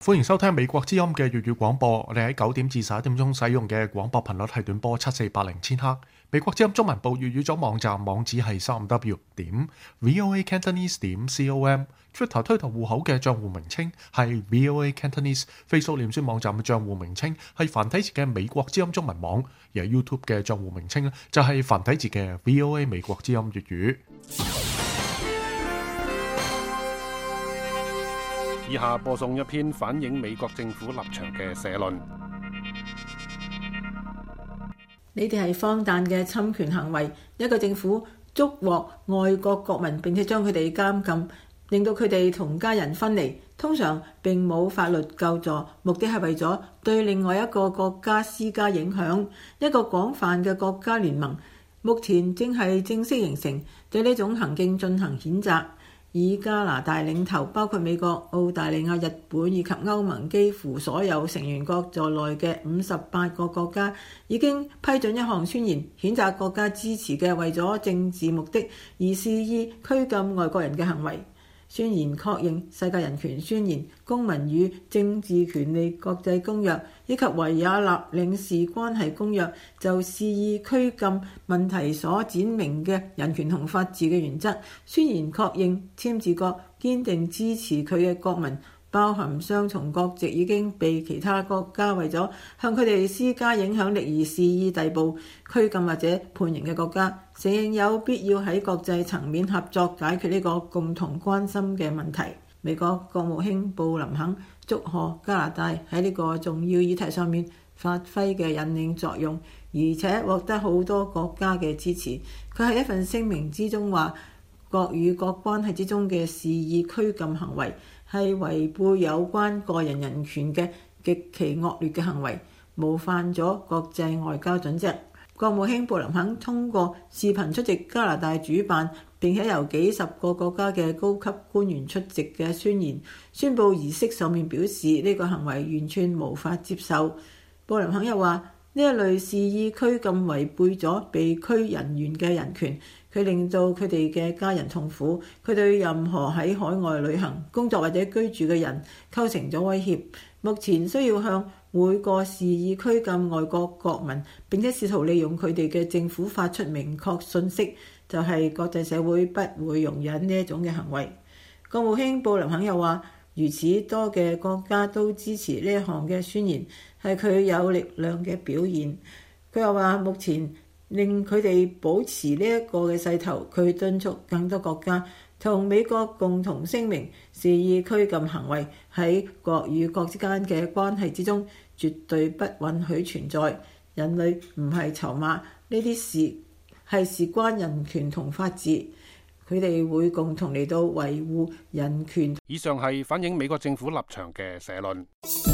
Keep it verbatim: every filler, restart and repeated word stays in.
歡迎收聽美國之音嘅粵語廣播。我哋喺九點至十一點鐘使用嘅廣播頻率係短波七四八零千赫。美國之音中文部粵語組網站網址係三 w 點 voa cantonese 點 com。Twitter 推特戶口嘅賬戶名稱係 voa cantonese。Facebook 臉書網站嘅賬戶名稱係繁體字嘅美國之音中文網，而 YouTube 嘅賬戶名稱咧就係繁體字嘅 voa 美國之音粵語。 以下播送一篇反映美國政府立場嘅社論。 你哋係荒誕嘅侵權行為，一個政府捉獲外國國民並且將佢哋監禁，令到佢哋同家人分離，通常並冇法律救助，目的係為咗對另外一個國家施加影響。一個廣泛嘅國家聯盟目前正係正式形成，對呢種行徑進行譴責。以加拿大領頭，包括美國、澳大利亞、日本以及歐盟幾乎所有成員國在內嘅五十八個國家已經批准一項宣言，譴責國家支持嘅為咗政治目的而肆意拘禁外國人嘅行為。宣言確認世界人權宣言、公民與政治權利國際公約以及維也納領事關係公約就肆意拘禁問題所展明嘅人權同法治嘅原則。宣言確認簽字國堅定支持佢嘅國民，包含雙重國籍已經被其他國家為咗向佢哋施加影響力而肆意逮捕、拘禁或者判刑嘅國家，承認有必要喺國際層面合作解決呢個共同關心嘅問題。美國國務卿布林肯祝賀加拿大喺呢個重要議題上面發揮嘅引領作用，而且獲得好多國家嘅支持。佢喺一份聲明之中話，國與國關係之中嘅肆意拘禁行為係違背有關個人人權嘅極其惡劣嘅行為，冒犯咗國際外交準則。國務卿布林肯通過視頻出席加拿大主辦並且由幾十個國家嘅高級官員出席嘅宣言宣佈儀式上面表示，呢個行為完全無法接受。布林肯又話，呢一類肆意拘禁違背咗被拘人員嘅人權，佢令到佢哋嘅家人痛苦，佢對任何喺海外旅行、工作或者居住嘅人構成咗威脅。目前需要向每個肆意拘禁外國國民並且試圖利用佢哋嘅政府發出明確訊息，就係國際社會不會容忍呢一種嘅行為。國務卿布林肯又話，如此多嘅國家都支持呢一項嘅宣言，係佢有力量嘅表現。佢又話，目前令佢哋保持呢一個嘅勢頭，佢敦促更多國家同美國共同聲明，肆意拘禁行為喺國與國之間嘅關係之中絕對不允許存在。人類唔係籌碼，呢啲事係事關人權同法治，佢哋會共同嚟到維護人權。 以上係反映美國政府立場嘅社論。